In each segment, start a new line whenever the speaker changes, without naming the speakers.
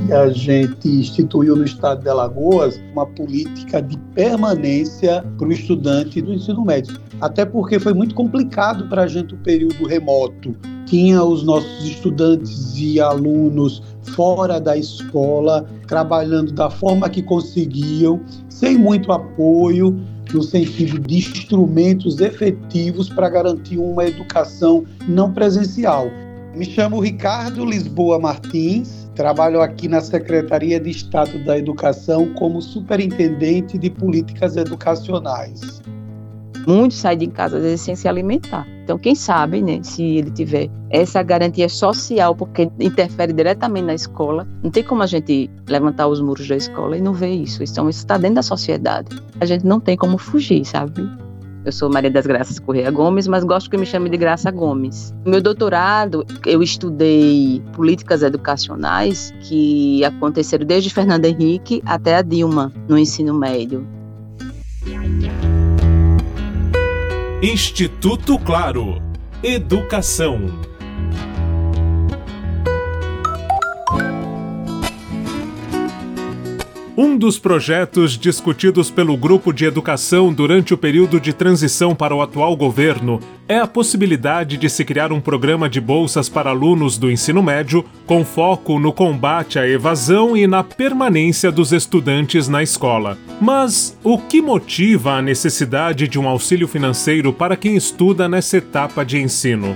que a gente instituiu no estado de Alagoas uma política de permanência para o estudante do ensino médio. Até porque foi muito complicado para a gente o período remoto. Tinha os nossos estudantes e alunos fora da escola, trabalhando da forma que conseguiam, sem muito apoio, no sentido de instrumentos efetivos para garantir uma educação não presencial. Me chamo Ricardo Lisboa Martins, trabalho aqui na Secretaria de Estado da Educação como superintendente de políticas educacionais.
Muitos saem de casa às vezes sem se alimentar. Então, quem sabe, né, se ele tiver essa garantia social, porque interfere diretamente na escola, não tem como a gente levantar os muros da escola e não ver isso. Então, isso está dentro da sociedade. A gente não tem como fugir, sabe? Eu sou Maria das Graças Correia Gomes, mas gosto que me chame de Graça Gomes. No meu doutorado, eu estudei políticas educacionais que aconteceram desde Fernando Henrique até a Dilma no ensino médio.
Instituto Claro. Educação. Um dos projetos discutidos pelo Grupo de Educação durante o período de transição para o atual governo é a possibilidade de se criar um programa de bolsas para alunos do ensino médio com foco no combate à evasão e na permanência dos estudantes na escola. Mas o que motiva a necessidade de um auxílio financeiro para quem estuda nessa etapa de ensino?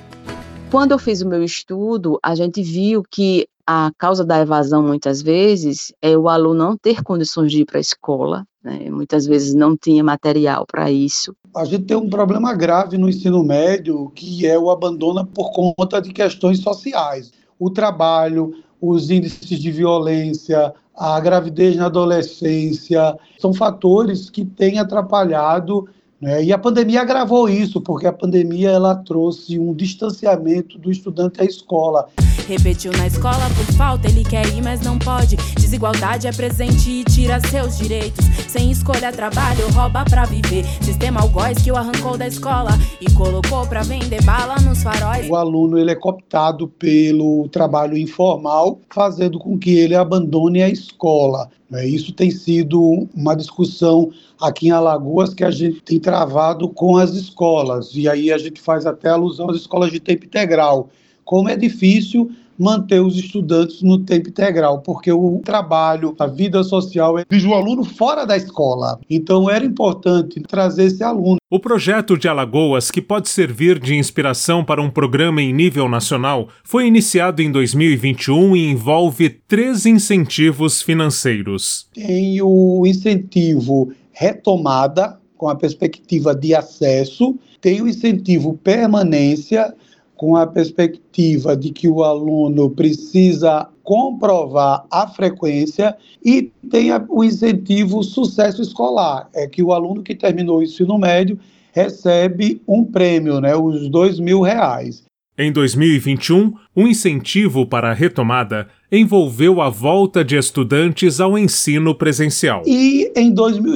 Quando eu fiz o meu estudo, a gente viu que a causa da evasão, muitas vezes, é o aluno não ter condições de ir para a escola, né? Muitas vezes não tinha material para isso.
A gente tem um problema grave no ensino médio, que é o abandono por conta de questões sociais. O trabalho, os índices de violência, a gravidez na adolescência, são fatores que têm atrapalhado, né? E a pandemia agravou isso, porque a pandemia ela trouxe um distanciamento do estudante à escola.
Repetiu na escola por falta, ele quer ir, mas não pode. Desigualdade é presente e tira seus direitos. Sem escolha, trabalho, rouba pra viver. Sistema algoz que o arrancou da escola e colocou pra vender bala nos faróis.
O aluno ele é cooptado pelo trabalho informal, fazendo com que ele abandone a escola. Isso tem sido uma discussão aqui em Alagoas que a gente tem travado com as escolas. E aí a gente faz até alusão às escolas de tempo integral. Como é difícil manter os estudantes no tempo integral, porque o trabalho, a vida social exige o aluno fora da escola. Então era importante trazer esse aluno.
O projeto de Alagoas, que pode servir de inspiração para um programa em nível nacional, foi iniciado em 2021 e envolve 3 incentivos financeiros.
Tem o incentivo retomada, com a perspectiva de acesso, tem o incentivo permanência, com a perspectiva de que o aluno precisa comprovar a frequência, e tem o incentivo sucesso escolar, é que o aluno que terminou o ensino médio recebe um prêmio, né, os R$2.000.
Em 2021, um incentivo para a retomada envolveu a volta de estudantes ao ensino presencial.
E em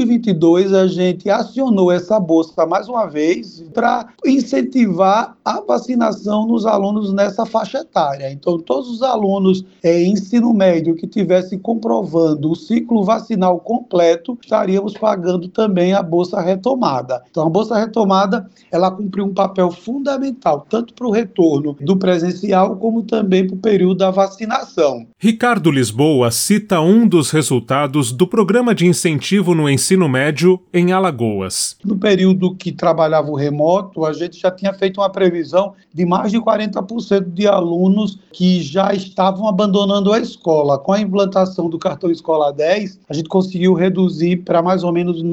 2022 a gente acionou essa bolsa mais uma vez para incentivar a vacinação nos alunos nessa faixa etária. Então todos os alunos em ensino médio que tivessem comprovando o ciclo vacinal completo, estaríamos pagando também a bolsa retomada. Então a bolsa retomada ela cumpriu um papel fundamental tanto para o retorno do presencial como também para o período da vacinação.
Ricardo Lisboa cita um dos resultados do programa de incentivo no ensino médio em Alagoas.
No período que trabalhava o remoto, a gente já tinha feito uma previsão de mais de 40% de alunos que já estavam abandonando a escola. Com a implantação do cartão Escola 10, a gente conseguiu reduzir para mais ou menos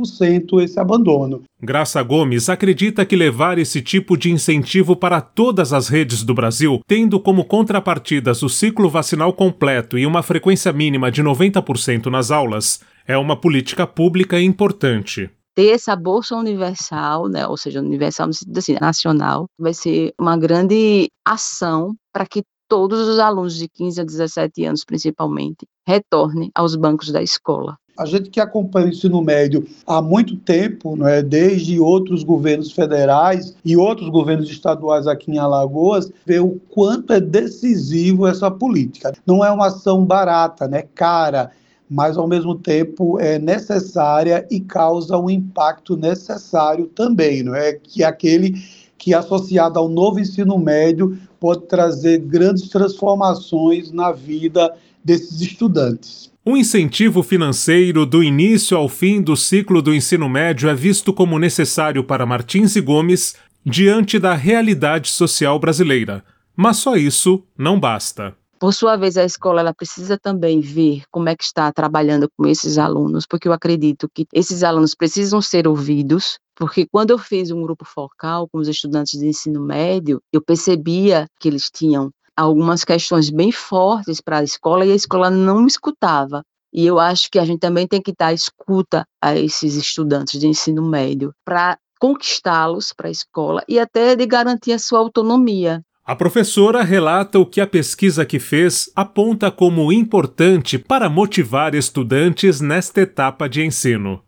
9% esse abandono.
Graça Gomes acredita que levar esse tipo de incentivo para todas as redes do Brasil, tendo como contrapartidas o ciclo vacinal completo e uma frequência mínima de 90% nas aulas, é uma política pública importante.
Ter essa bolsa universal, né, ou seja, universal no sentido assim, nacional, vai ser uma grande ação para que todos os alunos de 15 a 17 anos, principalmente, retornem aos bancos da escola.
A gente que acompanha o ensino médio há muito tempo, não é, desde outros governos federais e outros governos estaduais aqui em Alagoas, vê o quanto é decisivo essa política. Não é uma ação barata, né, cara, mas ao mesmo tempo é necessária e causa um impacto necessário também, não é? Que é aquele que, associado ao novo ensino médio, pode trazer grandes transformações na vida desses estudantes.
Um incentivo financeiro do início ao fim do ciclo do ensino médio é visto como necessário para Martins e Gomes diante da realidade social brasileira. Mas só isso não basta.
Por sua vez, a escola ela precisa também ver como é que está trabalhando com esses alunos, porque eu acredito que esses alunos precisam ser ouvidos, porque quando eu fiz um grupo focal com os estudantes de ensino médio, eu percebia que eles tinham algumas questões bem fortes para a escola e a escola não me escutava. E eu acho que a gente também tem que dar escuta a esses estudantes de ensino médio para conquistá-los para a escola e até de garantir a sua autonomia.
A professora relata o que a pesquisa que fez aponta como importante para motivar estudantes nesta etapa de ensino.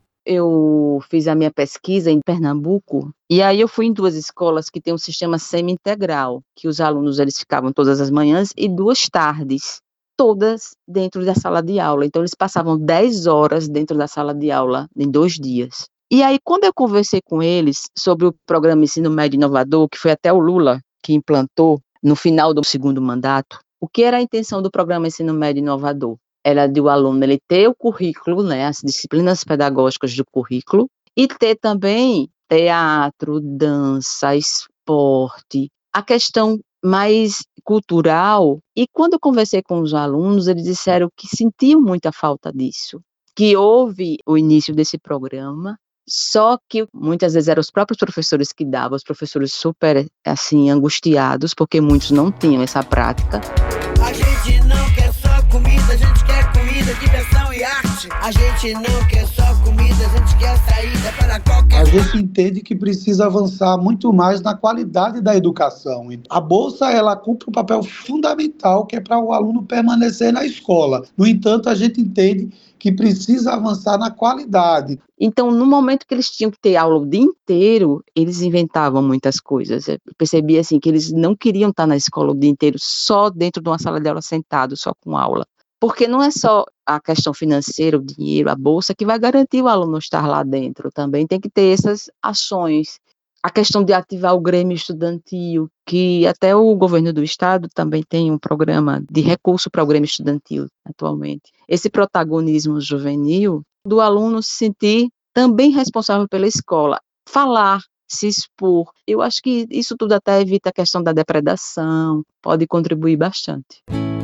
Eu fiz a minha pesquisa em Pernambuco e aí eu fui em 2 escolas que têm um sistema semi-integral, que os alunos eles ficavam todas as manhãs e 2 tardes, todas dentro da sala de aula. Então eles passavam 10 horas dentro da sala de aula em 2 dias. E aí quando eu conversei com eles sobre o programa Ensino Médio Inovador, que foi até o Lula que implantou no final do 2º mandato, o que era a intenção do programa Ensino Médio Inovador? Era de o aluno ele ter o currículo, né, as disciplinas pedagógicas do currículo, e ter também teatro, dança, esporte, a questão mais cultural. E quando eu conversei com os alunos, eles disseram que sentiam muita falta disso, que houve o início desse programa, só que muitas vezes eram os próprios professores que davam, os professores super, assim, angustiados, porque muitos não tinham essa prática.
A gente não quer só comida, a gente quer comida, diversão e arte. A gente não quer só comida, a gente quer saída para qualquer...
A gente entende que precisa avançar muito mais na qualidade da educação. A bolsa, ela cumpre um papel fundamental, que é para o aluno permanecer na escola. No entanto, a gente entende que precisa avançar na qualidade.
Então, no momento que eles tinham que ter aula o dia inteiro, eles inventavam muitas coisas. Eu percebi assim, que eles não queriam estar na escola o dia inteiro, só dentro de uma sala de aula sentado, só com aula. Porque não é só a questão financeira, o dinheiro, a bolsa, que vai garantir o aluno estar lá dentro. Também tem que ter essas ações. A questão de ativar o Grêmio Estudantil, que até o governo do estado também tem um programa de recurso para o Grêmio Estudantil atualmente. Esse protagonismo juvenil do aluno se sentir também responsável pela escola, falar, se expor. Eu acho que isso tudo até evita a questão da depredação, pode contribuir bastante.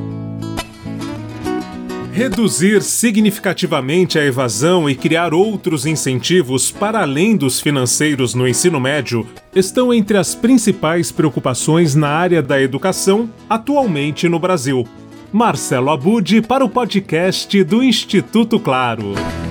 Reduzir significativamente a evasão e criar outros incentivos para além dos financeiros no ensino médio estão entre as principais preocupações na área da educação atualmente no Brasil. Marcelo Abud para o podcast do Instituto Claro.